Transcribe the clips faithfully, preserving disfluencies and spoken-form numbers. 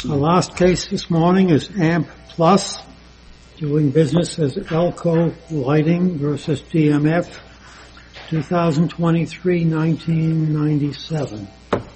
The last case this morning is Amp Plus, doing business as Elco Lighting versus D M F, twenty twenty-three to nineteen ninety-seven.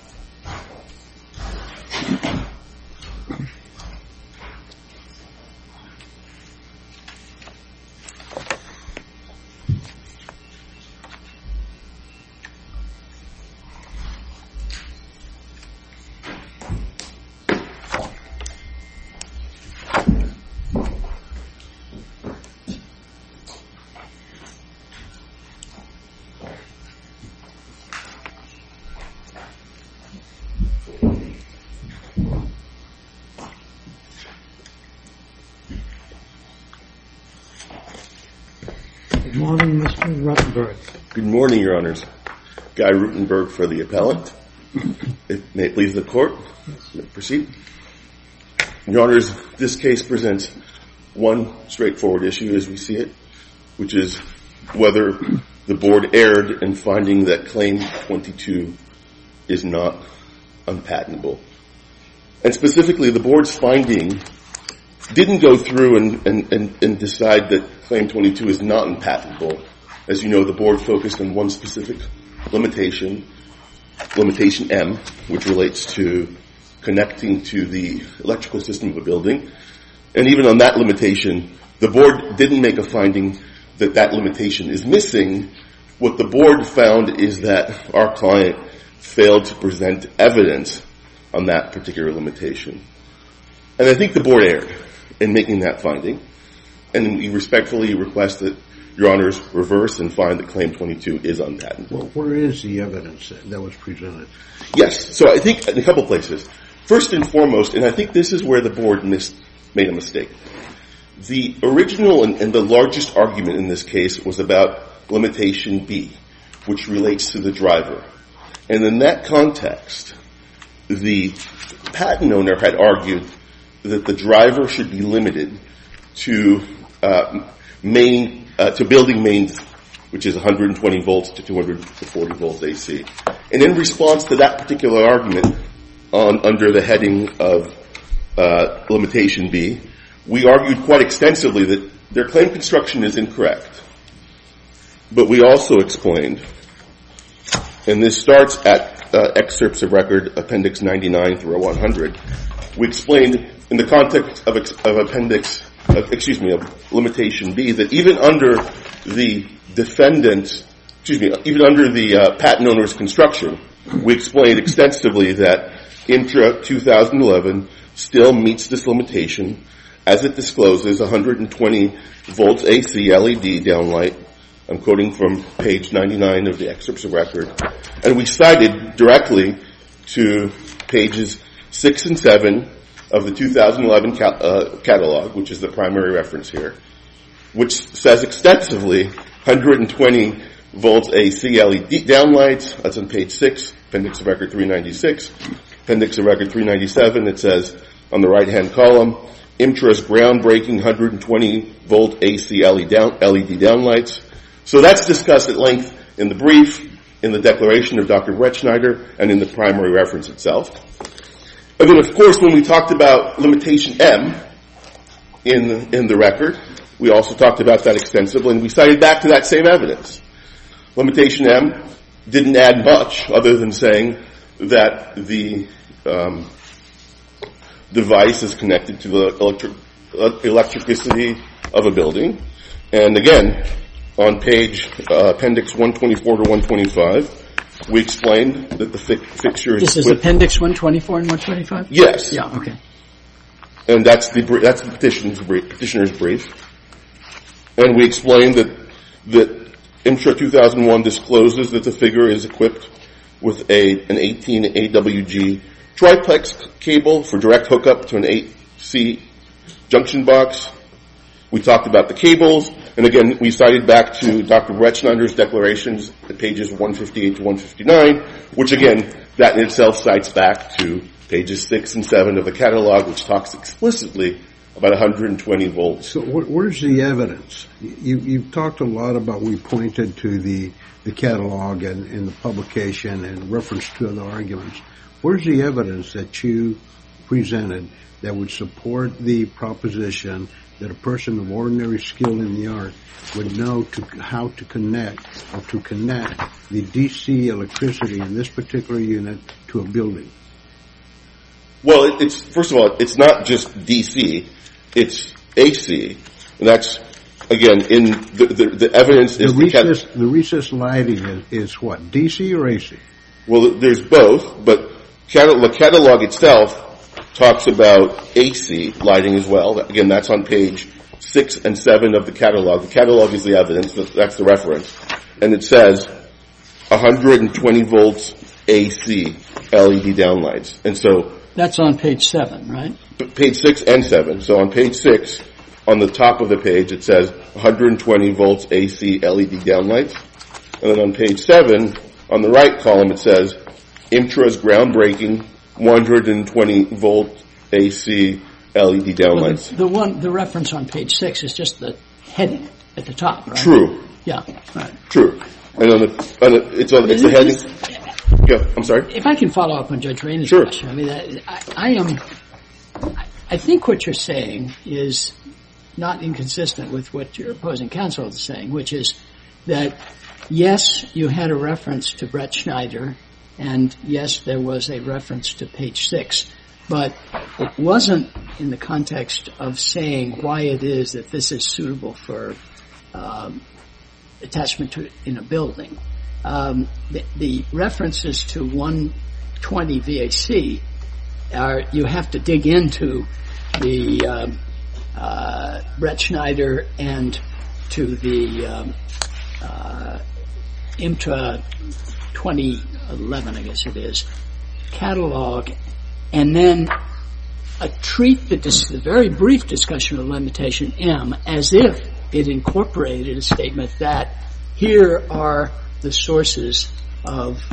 Good morning, Mister Ruttenberg. Good morning, Your Honors. Guy Rutenberg for the appellant. It may it please the court. May it proceed. Your Honors, this case presents one straightforward issue as we see it, which is whether the board erred in finding that Claim twenty-two is not unpatentable. And specifically, the board's finding didn't go through and, and, and, and decide that Claim twenty-two is not unpatentable. As you know, the board focused on one specific limitation, limitation M, which relates to connecting to the electrical system of a building. And even on that limitation, the board didn't make a finding that that limitation is missing. What the board found is that our client failed to present evidence on that particular limitation. And I think the board erred in making that finding, and we respectfully request that Your Honors reverse and find that Claim twenty-two is unpatentable. Well, where is the evidence that was presented? Yes, so I think in a couple places. First and foremost, and I think this is where the board missed, made a mistake. The original and, and the largest argument in this case was about limitation B, which relates to the driver. And in that context, the patent owner had argued that the driver should be limited to uh, main uh, to building mains, which is one hundred twenty volts to two hundred forty volts A C. And in response to that particular argument, on under the heading of uh, limitation B, we argued quite extensively that their claim construction is incorrect. But we also explained, and this starts at uh, excerpts of record appendix ninety-nine through one hundred, we explained in the context of, ex- of appendix, of, excuse me, of limitation B, that even under the defendant's, excuse me, even under the uh, patent owner's construction, we explained extensively that Intra twenty eleven still meets this limitation as it discloses one hundred twenty volts A C L E D downlight. I'm quoting from page ninety-nine of the excerpts of record. And we cited directly to pages six and seven of the two thousand eleven ca- uh, catalog, which is the primary reference here, which says extensively one hundred twenty volts A C L E D downlights. That's on page six, appendix of record three ninety-six. Appendix of record three ninety-seven, it says on the right-hand column, Imtra's groundbreaking one hundred twenty volt A C L E D downlights. So that's discussed at length in the brief, in the declaration of Doctor Bretschneider, and in the primary reference itself. And then, of course, when we talked about limitation M in, in the record, we also talked about that extensively, and we cited back to that same evidence. Limitation M didn't add much other than saying that the um, device is connected to the electric, electricity of a building. And again, on page uh, appendix one twenty-four to one twenty-five, we explained that the fi- fixture is... This is with, appendix one twenty-four and one twenty-five? Yes. Yeah, okay. And that's the that's the petitioner's brief, petitioner's brief. And we explained that that Intra two thousand one discloses that the figure is equipped with a an eighteen A W G triplex cable for direct hookup to an eight C junction box. We talked about the cables, and again, we cited back to Doctor Bretschneider's declarations at pages one fifty-eight to one fifty-nine, which again, that in itself cites back to pages six and seven of the catalog, which talks explicitly about one hundred twenty volts. So wh- where's the evidence? You, you've talked a lot about, we pointed to the, the catalog and, and the publication and reference to other arguments. Where's the evidence that you presented that would support the proposition that a person of ordinary skill in the art would know to, how to connect or to connect the D C electricity in this particular unit to a building? Well, it's, first of all, it's not just D C, it's A C, and that's, again, in the, the, the evidence the is recess, the, cat- the recessed lighting is, is what, D C or A C? Well, there's both, but cat- the catalog itself talks about A C lighting as well. Again, that's on page six and seven of the catalog. The catalog is the evidence, that's the reference, and it says one hundred twenty volts A C L E D downlights, and so That's on page seven, right? Page six and seven. So on page six, on the top of the page, it says one hundred twenty volts A C L E D downlights. And then on page seven, on the right column, it says Imtra's groundbreaking one hundred twenty volt A C L E D downlights. Well, the, the one, the reference on page six is just the heading at the top, right? True. Yeah, right. True. And on the, on the it's on it's the heading. Yeah, I'm sorry. If I can follow up on Judge Rainey's Sure. question, I mean, I, I am. I think what you're saying is not inconsistent with what your opposing counsel is saying, which is that yes, you had a reference to Brett Schneider, and yes, there was a reference to page six, but it wasn't in the context of saying why it is that this is suitable for um, attachment to in a building. Um, the, the references to one twenty V A C are, you have to dig into the um, uh, Brett Schneider and to the um, uh, Imtra twenty eleven, I guess it is, catalog, and then uh, treat the, dis- the very brief discussion of limitation M as if it incorporated a statement that here are the sources of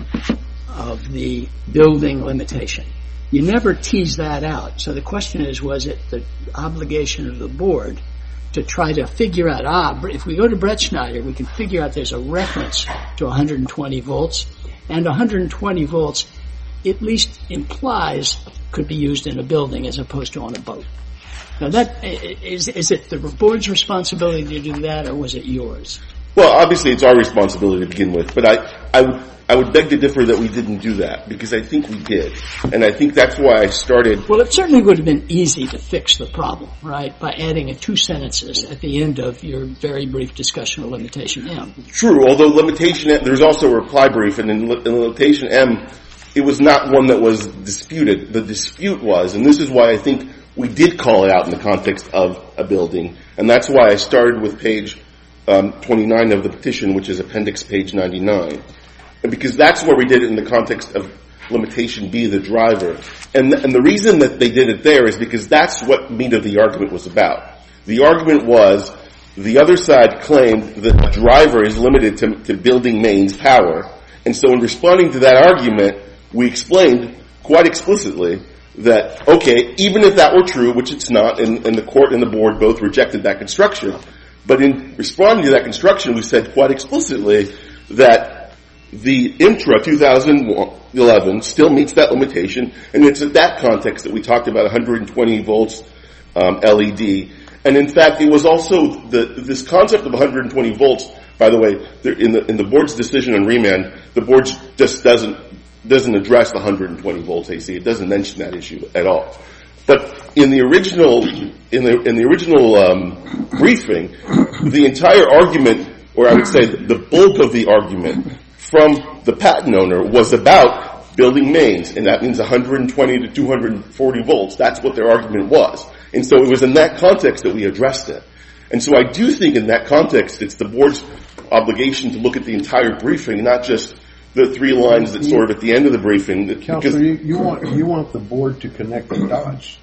of the building limitation. You never tease that out. So the question is, was it the obligation of the board to try to figure out, ah, if we go to Brett Schneider, we can figure out there's a reference to one hundred twenty volts, and one hundred twenty volts at least implies could be used in a building as opposed to on a boat. Now that, is, is it the board's responsibility to do that, or was it yours? Well, obviously it's our responsibility to begin with, but I, I would, I would beg to differ that we didn't do that, because I think we did. And I think that's why I started. Well, it certainly would have been easy to fix the problem, right, by adding a two sentences at the end of your very brief discussion of limitation M. True, although limitation M, there's also a reply brief, and in, in limitation M, it was not one that was disputed. The dispute was, and this is why I think we did call it out in the context of a building, and that's why I started with page um, twenty-nine of the petition, which is appendix page ninety-nine. And because that's where we did it in the context of limitation B, the driver. And, th- and the reason that they did it there is because that's what meat of the argument was about. The argument was the other side claimed that the driver is limited to, to building mains power. And so in responding to that argument, we explained quite explicitly that, okay, even if that were true, which it's not, and, and the court and the board both rejected that construction, but in responding to that construction, we said quite explicitly that the Imtra twenty eleven still meets that limitation, and it's in that context that we talked about one hundred twenty volts um, L E D. And in fact, it was also the, this concept of one hundred twenty volts. By the way, there, in the in the board's decision on remand, the board just doesn't doesn't address the one hundred twenty volts A C. It doesn't mention that issue at all. But in the original in the in the original um, briefing, the entire argument, or I would say the bulk of the argument from the patent owner, was about building mains, and that means one hundred twenty to two hundred forty volts. That's what their argument was. And so it was in that context that we addressed it. And so I do think in that context it's the board's obligation to look at the entire briefing, not just the three lines that's sort of at the end of the briefing. Counselor, you, you want you want the board to connect the dots.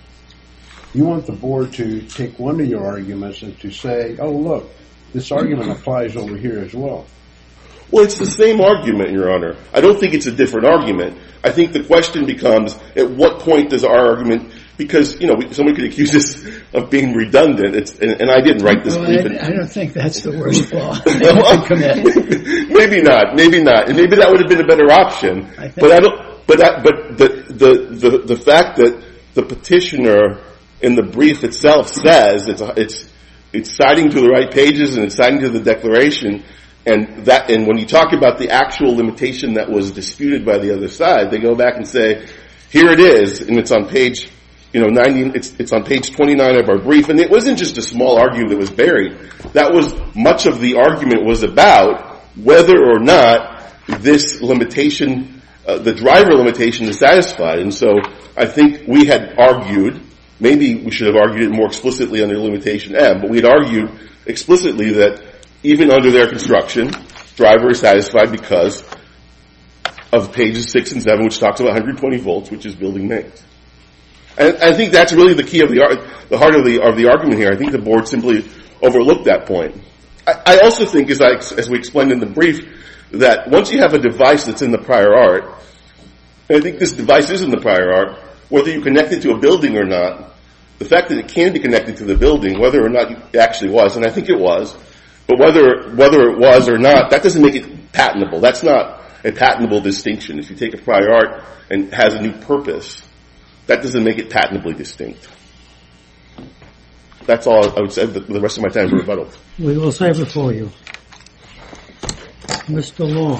You want the board to take one of your arguments and to say, oh, look, this argument applies over here as well. Well, it's the same argument, Your Honor. I don't think it's a different argument. I think the question becomes, at what point does our argument, because, you know, we, someone could accuse us of being redundant, it's, and, and I didn't write this well, brief. I, I don't think that's the worst flaw they could commit. Maybe not, maybe not. And maybe that would have been a better option. I think but I don't, but I, but the, the, the, the fact that the petitioner in the brief itself says it's it's it's citing to the right pages and it's citing to the declaration, and that and when you talk about the actual limitation that was disputed by the other side, they go back and say, here it is, and it's on page you know ninety. It's it's on page twenty-nine of our brief, and it wasn't just a small argument that was buried. That was much of the argument was about whether or not this limitation, uh, the driver limitation, is satisfied. And so I think we had argued, maybe we should have argued it more explicitly under limitation M, but we had argued explicitly that even under their construction, driver is satisfied because of pages six and seven, which talks about one hundred twenty volts, which is building mains. And I think that's really the key of the the heart of the of the argument here. I think the board simply overlooked that point. I, I also think, as I as we explained in the brief, that once you have a device that's in the prior art, and I think this device is in the prior art, whether you connect it to a building or not, the fact that it can be connected to the building, whether or not it actually was, and I think it was, but whether whether it was or not, that doesn't make it patentable. That's not a patentable distinction. If you take a prior art and it has a new purpose, that doesn't make it patentably distinct. That's all I would say. The rest of my time is rebuttal. We will save it for you. Mister Long.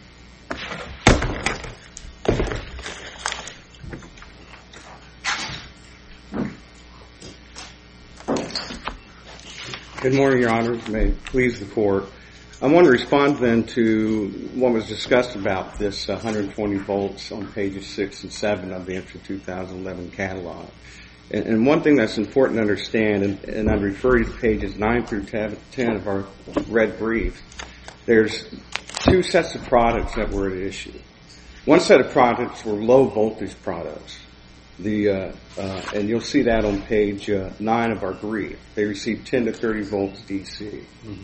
Good morning, Your Honors. May it please the Court. I want to respond then to what was discussed about this one hundred twenty volts on pages six and seven of the Intra two thousand eleven catalog. And, and one thing that's important to understand, and, and I'm referring to pages nine through ten of our red brief, there's two sets of products that were at issue. One set of products were low voltage products. The uh, uh, and you'll see that on page uh, nine of our brief. They received ten to thirty volts D C. Mm-hmm.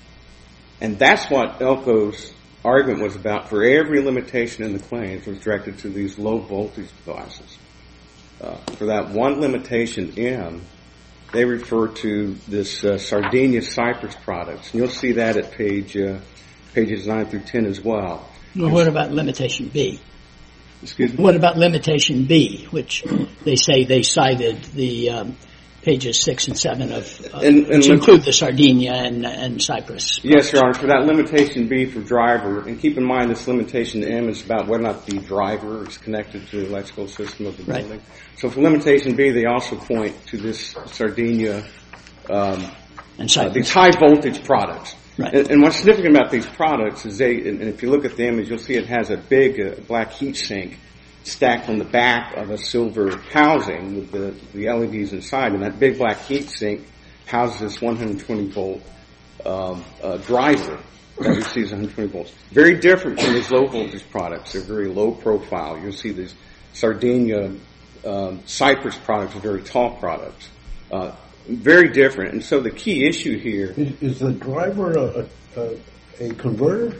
And that's what Elko's argument was about for every limitation in the claims was directed to these low voltage devices. Uh, for that one limitation, M, they refer to this uh, Sardinia Cypress products. And you'll see that at page uh, pages nine through ten as well. Well, what about limitation B? Excuse me? What about limitation B, which they say they cited the um, pages six and seven of, uh, and, and which lim- include the Sardinia and, and Cypress. Yes, Your Honor. For that limitation B for driver, and keep in mind this limitation M is about whether or not the driver is connected to the electrical system of the building. Right. So for limitation B, they also point to this Sardinia, um, and uh, these high voltage products. Right. And, and what's significant about these products is they, and, and if you look at the image, you'll see it has a big uh, black heat sink stacked on the back of a silver housing with the, the L E Ds inside, and that big black heat sink houses this one hundred twenty volt um, uh, driver that receives one hundred twenty volts. Very different from these low voltage products. They're very low profile. You'll see these Sardinia um, Cypress products are very tall products. Uh, very different. And so the key issue here is, is the driver a, a, a converter?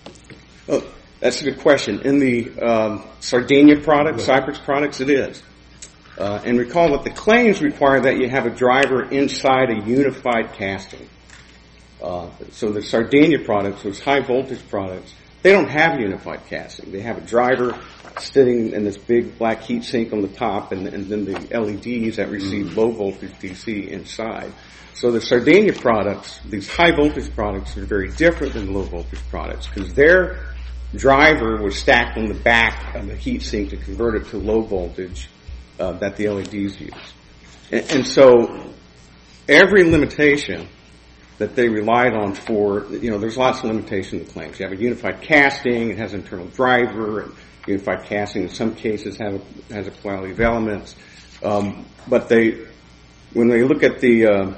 Oh, that's a good question. In the um, Sardinia products, Cypress products, it is. Uh, and recall that the claims require that you have a driver inside a unified casting. Uh, so the Sardinia products, those high voltage products, they don't have unified casting. They have a driver sitting in this big black heat sink on the top, and, and then the L E Ds that receive mm-hmm. low voltage D C inside. So the Sardinia products, these high voltage products, are very different than low voltage products because their driver was stacked on the back of the heat sink to convert it to low voltage uh, that the L E Ds use. And, and so every limitation that they relied on for, you know, there's lots of limitations in the claims. You have a unified casting, it has an internal driver, and unified casting in some cases have a, has a plurality of elements. Um, but they, when they look at the, uh,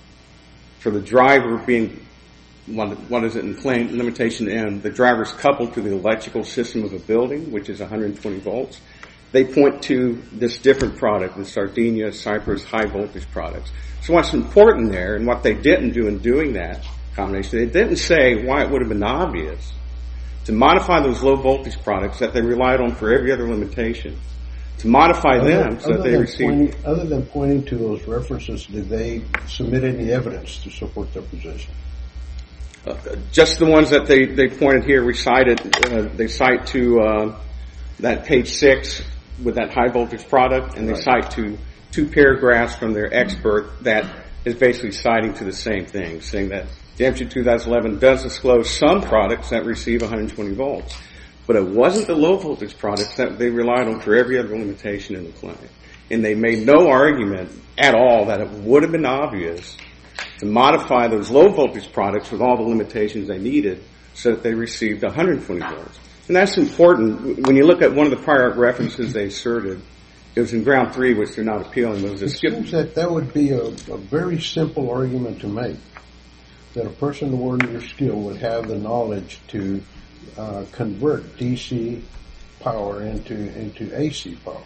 for the driver being, what, what is it in claim, limitation M, the driver is coupled to the electrical system of a building, which is one hundred twenty volts. They point to this different product, the Sardinia Cypress high voltage products. So what's important there, and what they didn't do in doing that combination, they didn't say why it would have been obvious to modify those low voltage products that they relied on for every other limitation, to modify other, them so that they received. Other than pointing to those references, did they submit any evidence to support their position? Uh, just the ones that they, they pointed here, recited, uh, they cite to uh, that page six with that high voltage product, and they Right. cite to two paragraphs from their expert that is basically citing to the same thing, saying that the M G two thousand eleven does disclose some products that receive one hundred twenty volts, but it wasn't the low voltage products that they relied on for every other limitation in the claim. And they made no argument at all that it would have been obvious to modify those low voltage products with all the limitations they needed so that they received one hundred twenty volts. And that's important. When you look at one of the prior art references they asserted, it was in ground three, which they're not appealing. It was a It skip. seems that that would be a, a very simple argument to make, that a person of ordinary skill would have the knowledge to uh, convert D C power into into A C power.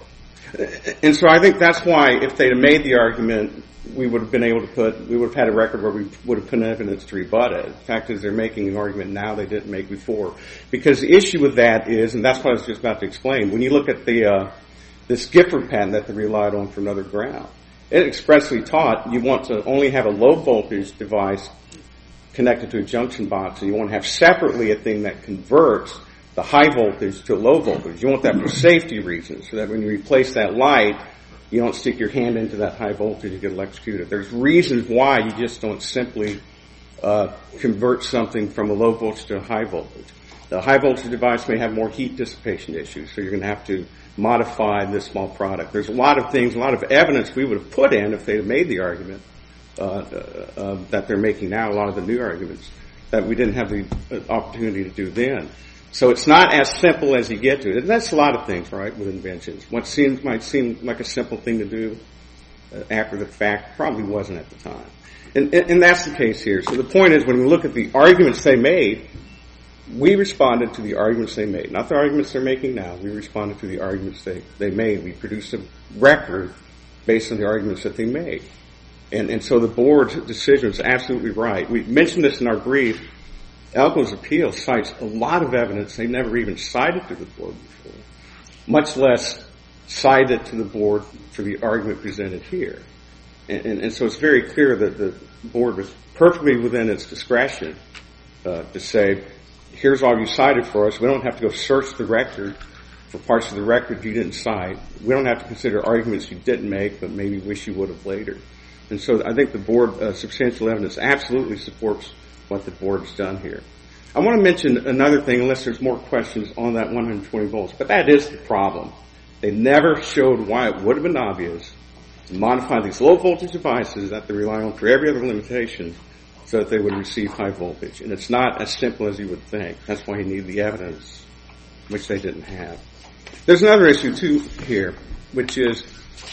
And so I think that's why if they'd have made the argument, we would have been able to put, we would have had a record where we would have put evidence to rebut it. The fact is they're making an argument now they didn't make before. Because the issue with that is, and that's what I was just about to explain, when you look at the, uh, this Gifford patent that they relied on for another ground, it expressly taught you want to only have a low voltage device connected to a junction box, and you want to have separately a thing that converts the high voltage to low voltage. You want that for safety reasons, so that when you replace that light, you don't stick your hand into that high voltage and get electrocuted. There's reasons why you just don't simply uh, convert something from a low voltage to a high voltage. The high voltage device may have more heat dissipation issues, so you're going to have to modify this small product. There's a lot of things, a lot of evidence we would have put in if they'd have made the argument uh, uh, uh, that they're making now, a lot of the new arguments, that we didn't have the uh, opportunity to do then. So it's not as simple as you get to it. And that's a lot of things, right, with inventions. What seems might seem like a simple thing to do uh, after the fact probably wasn't at the time. And, and, and that's the case here. So the point is, when we look at the arguments they made, we responded to the arguments they made. Not the arguments they're making now. We responded to the arguments they, they made. We produced a record based on the arguments that they made. And, and so the board's decision is absolutely right. We mentioned this in our brief. Elko's appeal cites a lot of evidence they never even cited to the board before, much less cited to the board for the argument presented here. And, and, and so it's very clear that the board was perfectly within its discretion uh, to say, here's all you cited for us. We don't have to go search the record for parts of the record you didn't cite. We don't have to consider arguments you didn't make but maybe wish you would have later. And so I think the board, uh, substantial evidence absolutely supports what the board's done here. I want to mention another thing, unless there's more questions on that one hundred twenty volts, but that is the problem. They never showed why it would have been obvious to modify these low voltage devices that they rely on for every other limitation so that they would receive high voltage. And it's not as simple as you would think. That's why you need the evidence, which they didn't have. There's another issue too here, which is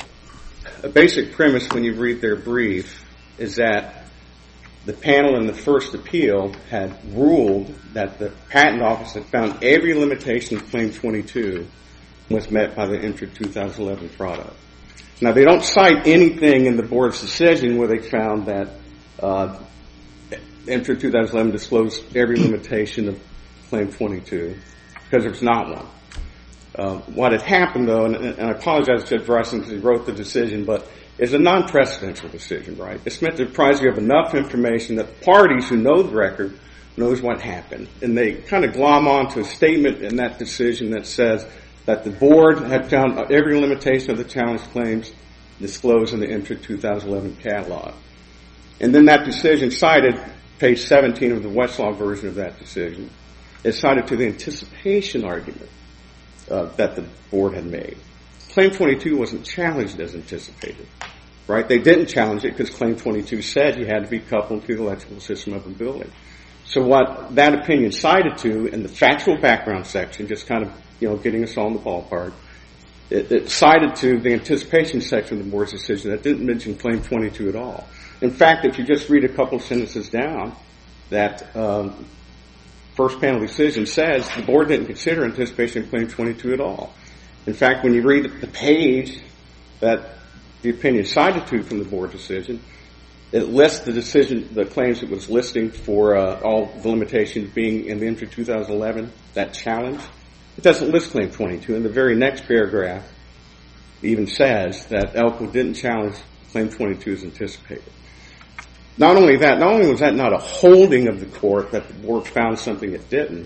a basic premise when you read their brief is that the panel in the first appeal had ruled that the patent office had found every limitation of Claim twenty-two was met by the Intra two thousand eleven product. Now, they don't cite anything in the board's decision where they found that uh, Intra two thousand eleven disclosed every limitation of Claim twenty-two, because there's not one. Uh, what had happened, though, and, and I apologize to Judge Bryson because he wrote the decision, but it's a non-precedential decision, right? It's meant to apprise you of enough information that parties who know the record knows what happened. And they kind of glom onto a statement in that decision that says that the board had found every limitation of the challenge claims disclosed in the Intra two thousand eleven catalog. And then that decision cited page seventeen of the Westlaw version of that decision. It cited to the anticipation argument uh, that the board had made. Claim twenty-two wasn't challenged as anticipated, right? They didn't challenge it because Claim twenty-two said you had to be coupled to the electrical system of a building. So what that opinion cited to in the factual background section, just kind of, you know, getting us all in the ballpark, it, it cited to the anticipation section of the board's decision that didn't mention Claim twenty-two at all. In fact, if you just read a couple sentences down, that um, first panel decision says the board didn't consider anticipation of Claim twenty-two at all. In fact, when you read the page that the opinion cited to from the board decision, it lists the decision, the claims it was listing for uh, all the limitations being in the Intra two thousand eleven, that challenge. It doesn't list Claim twenty-two. In the very next paragraph, it even says that Elko didn't challenge Claim twenty-two as anticipated. Not only that, not only was that not a holding of the court that the board found something it didn't,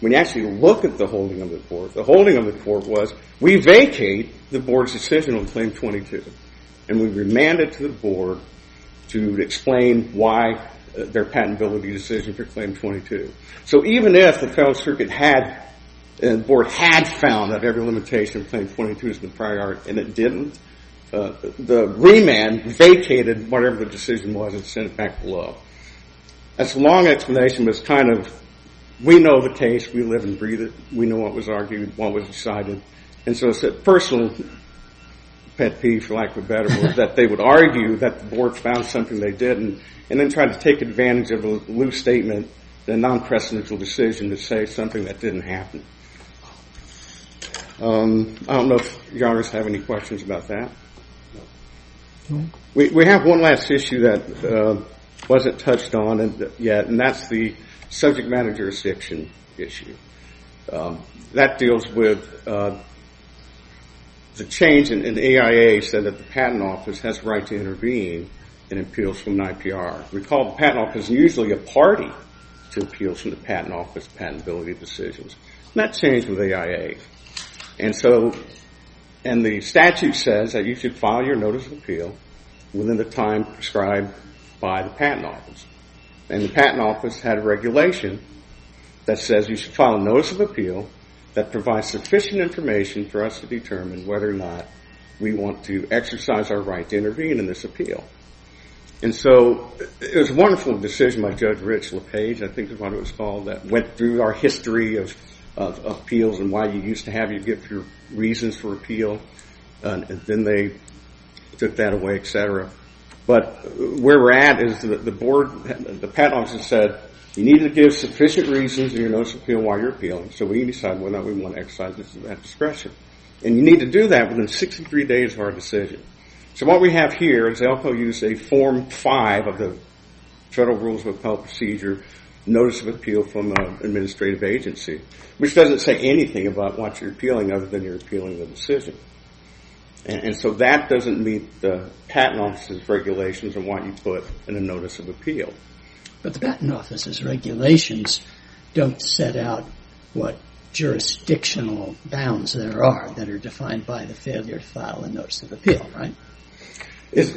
when you actually look at the holding of the court, the holding of the court was we vacate the board's decision on Claim twenty-two, and we remand it to the board to explain why uh, their patentability decision for Claim twenty-two. So even if the Federal Circuit had, and the board had found that every limitation of Claim twenty-two is in the prior art, and it didn't, uh, the remand vacated whatever the decision was and sent it back below. That's a long explanation, but it's kind of, we know the case, we live and breathe it, we know what was argued, what was decided, and so it's a personal pet peeve, for lack of a better word, that they would argue that the board found something they didn't, and then try to take advantage of a loose statement, a non-precedential decision to say something that didn't happen. Um, I don't know if your honors have any questions about that. No. We, we have one last issue that uh, wasn't touched on and, yet, and that's the subject matter jurisdiction issue. Um, that deals with uh, the change in, in the A I A said that the Patent Office has the right to intervene in appeals from an I P R. Recall, the Patent Office is usually a party to appeals from the Patent Office patentability decisions. And that changed with A I A. And so, and the statute says that you should file your notice of appeal within the time prescribed by the Patent Office. And the Patent Office had a regulation that says you should file a notice of appeal that provides sufficient information for us to determine whether or not we want to exercise our right to intervene in this appeal. And so it was a wonderful decision by Judge Rich LePage, I think is what it was called, that went through our history of, of, of appeals and why you used to have you give your reasons for appeal, uh, and then they took that away, et cetera. But where we're at is that the board, the Patent Office said, you need to give sufficient reasons in your notice of appeal while you're appealing, so we can decide whether or not we want to exercise this, that discretion. And you need to do that within sixty-three days of our decision. So what we have here is Elko used a Form five of the Federal Rules of Appellate Procedure, notice of appeal from an administrative agency, which doesn't say anything about what you're appealing other than you're appealing the decision. And, and so that doesn't meet the Patent Office's regulations on what you put in a notice of appeal. But the Patent Office's regulations don't set out what jurisdictional bounds there are that are defined by the failure to file a notice of appeal, right? Is,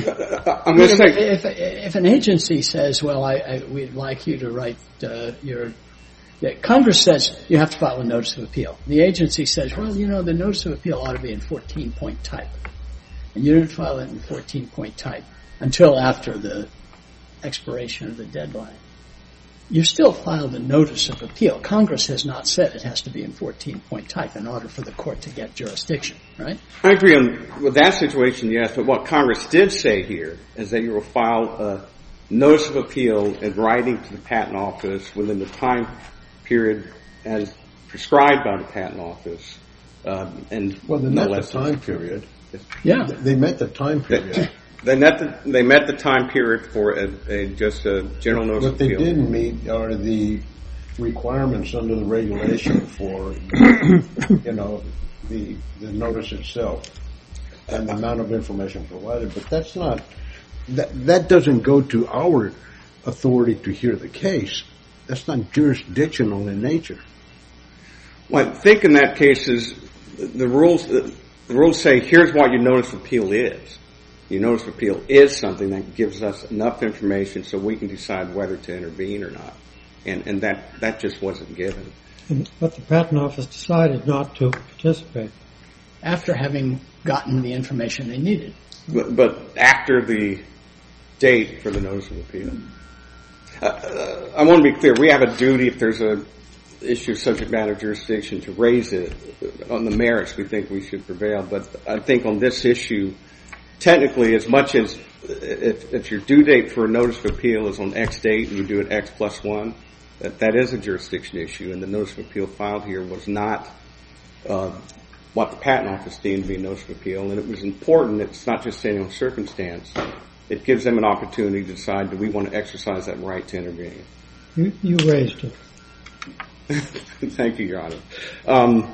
I'm going to say, if, if an agency says, "Well, I, I we'd like you to write uh, your," yeah, Congress says you have to file a notice of appeal. The agency says, "Well, you know, the notice of appeal ought to be in fourteen point type," and you didn't file it in fourteen point type until after the expiration of the deadline. You still filed a notice of appeal. Congress has not said it has to be in fourteen point type in order for the court to get jurisdiction, right? I agree on, with that situation, yes, but what Congress did say here is that you will file a notice of appeal in writing to the Patent Office within the time period as prescribed by the Patent Office. Um, and well, they no met the time period. Yeah. They met the time period. They met the they met the time period for a, a just a general notice of appeal. What they didn't meet are the requirements under the regulation for, you know, the the notice itself and the amount of information provided. But that's not that that doesn't go to our authority to hear the case. That's not jurisdictional in nature. Well, I think in that case is the rules. The rules say here's what your notice of appeal is. Your notice of appeal is something that gives us enough information so we can decide whether to intervene or not. And, and that, that just wasn't given. But the Patent Office decided not to participate. After having gotten the information they needed. But, but after the date for the notice of appeal. Uh, uh, I want to be clear. We have a duty, if there's a issue of subject matter jurisdiction, to raise it. On the merits, we think we should prevail. But I think on this issue, technically, as much as if, if your due date for a notice of appeal is on X date and you do it X plus one, that, that is a jurisdiction issue, and the notice of appeal filed here was not uh, what the Patent Office deemed to be a notice of appeal, and it was important. It's not just saying on circumstance. It gives them an opportunity to decide, do we want to exercise that right to intervene? You, you raised it. Thank you, Your Honor. Um,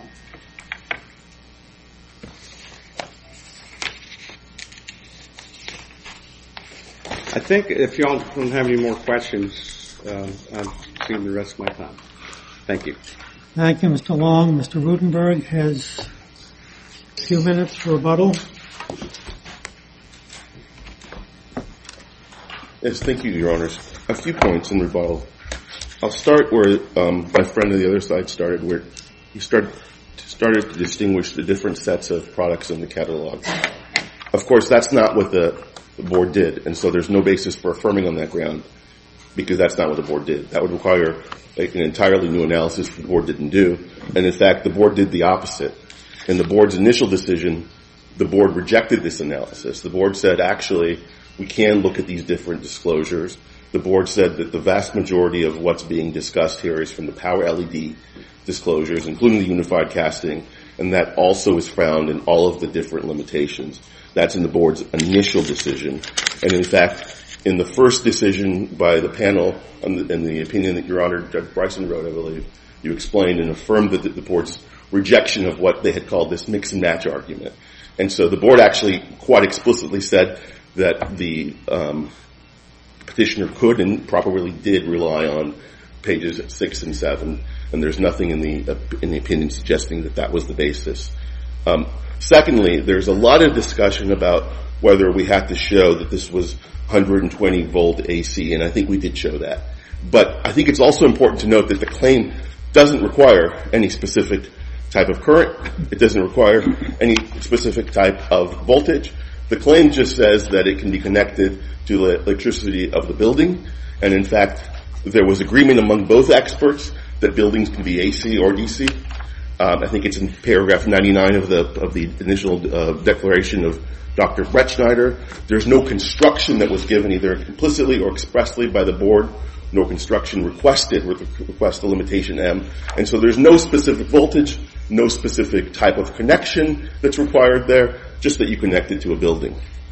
I think if y'all don't have any more questions, um, I've seen the rest of my time. Thank you. Thank you, Mister Long. Mister Rudenberg has a few minutes for rebuttal. Yes, thank you, Your Honors. A few points in rebuttal. I'll start where um, my friend on the other side started, where he started started to distinguish the different sets of products in the catalog. Of course, that's not what the, the board did, and so there's no basis for affirming on that ground, because that's not what the board did. That would require like, an entirely new analysis the board didn't do, and in fact, the board did the opposite. In the board's initial decision, the board rejected this analysis. The board said, actually, we can look at these different disclosures. The board said that the vast majority of what's being discussed here is from the power L E D disclosures, including the unified casting, and that also is found in all of the different limitations. That's in the board's initial decision. And in fact, in the first decision by the panel, and the, in the opinion that Your Honor, Judge Bryson wrote, I believe, you explained and affirmed that the, the board's rejection of what they had called this mix and match argument. And so the board actually quite explicitly said that the um, petitioner could and probably did rely on pages six and seven, and there's nothing in the uh, in the opinion suggesting that that was the basis. Um, secondly, there's a lot of discussion about whether we had to show that this was one hundred twenty volt A C, and I think we did show that. But I think it's also important to note that the claim doesn't require any specific type of current. It doesn't require any specific type of voltage. The claim just says that it can be connected to the electricity of the building, and in fact, there was agreement among both experts that buildings can be A C or D C. Um, I think it's in paragraph ninety-nine of the of the initial uh, declaration of Doctor Brett Schneider. There's no construction that was given either implicitly or expressly by the board, no construction requested with the request to limitation M. And so there's no specific voltage, no specific type of connection that's required there, just that you connect it to a building.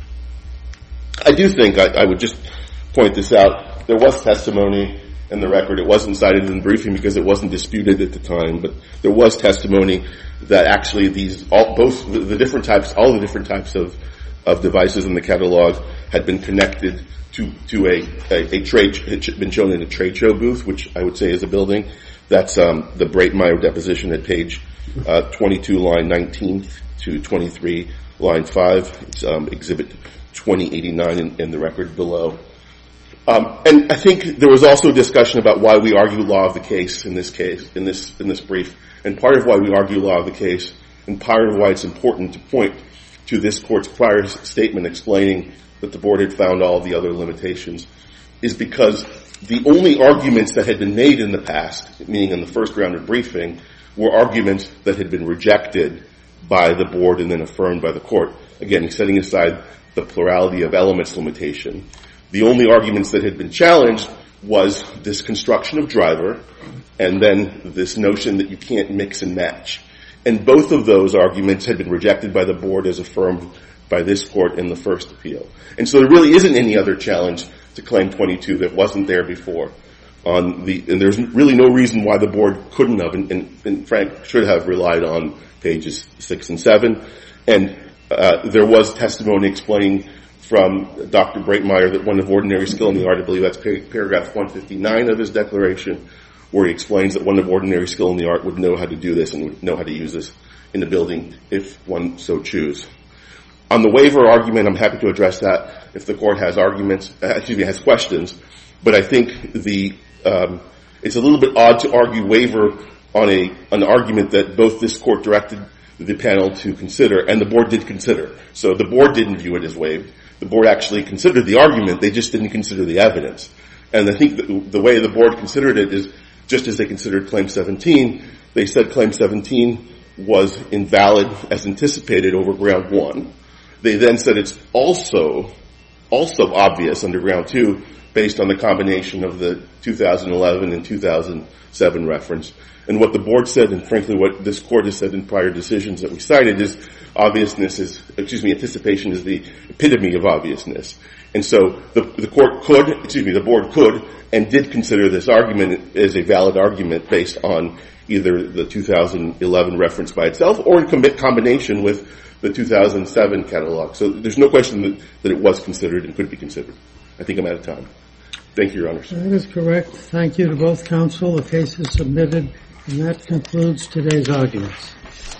I do think, I, I would just point this out, there was testimony in the record. It wasn't cited in the briefing because it wasn't disputed at the time, but there was testimony that actually these, all, both the, the different types, all the different types of, of devices in the catalog had been connected to, to a, a, a trade, had been shown in a trade show booth, which I would say is a building. That's um, the Breitmeyer deposition at page uh, twenty-two, line nineteen to twenty-three, line five. It's um, exhibit twenty eighty-nine in, in the record below. Um, and I think there was also discussion about why we argue law of the case in this case, in this in this brief. And part of why we argue law of the case, and part of why it's important to point to this court's prior statement explaining that the board had found all the other limitations, is because the only arguments that had been made in the past, meaning in the first round of briefing, were arguments that had been rejected by the board and then affirmed by the court. Again, setting aside the plurality of elements limitation. The only arguments that had been challenged was this construction of driver and then this notion that you can't mix and match. And both of those arguments had been rejected by the board as affirmed by this court in the first appeal. And so there really isn't any other challenge to Claim twenty-two that wasn't there before. On the, and there's really no reason why the board couldn't have, and, and, and Frank should have relied on pages six and seven. And uh, there was testimony explaining from Doctor Breitmeyer that one of ordinary skill in the art, I believe that's paragraph one fifty-nine of his declaration, where he explains that one of ordinary skill in the art would know how to do this and would know how to use this in the building if one so choose. On the waiver argument, I'm happy to address that if the court has arguments, uh, excuse me, has questions. But I think the um, it's a little bit odd to argue waiver on a an argument that both this court directed the panel to consider and the board did consider. So the board didn't view it as waived. The board actually considered the argument. They just didn't consider the evidence. And I think the, the way the board considered it is just as they considered Claim seventeen. They said Claim seventeen was invalid as anticipated over Ground one. They then said it's also also obvious under Ground two based on the combination of the two thousand eleven and two thousand seven reference. And what the board said, and frankly what this court has said in prior decisions that we cited, is obviousness is, excuse me, anticipation is the epitome of obviousness. And so the, the court could, excuse me, the board could and did consider this argument as a valid argument based on either the two thousand eleven reference by itself or in com- combination with the two thousand seven catalog. So there's no question that, that it was considered and could be considered. I think I'm out of time. Thank you, Your Honors. That is correct. Thank you to both counsel. The case is submitted, and that concludes today's arguments.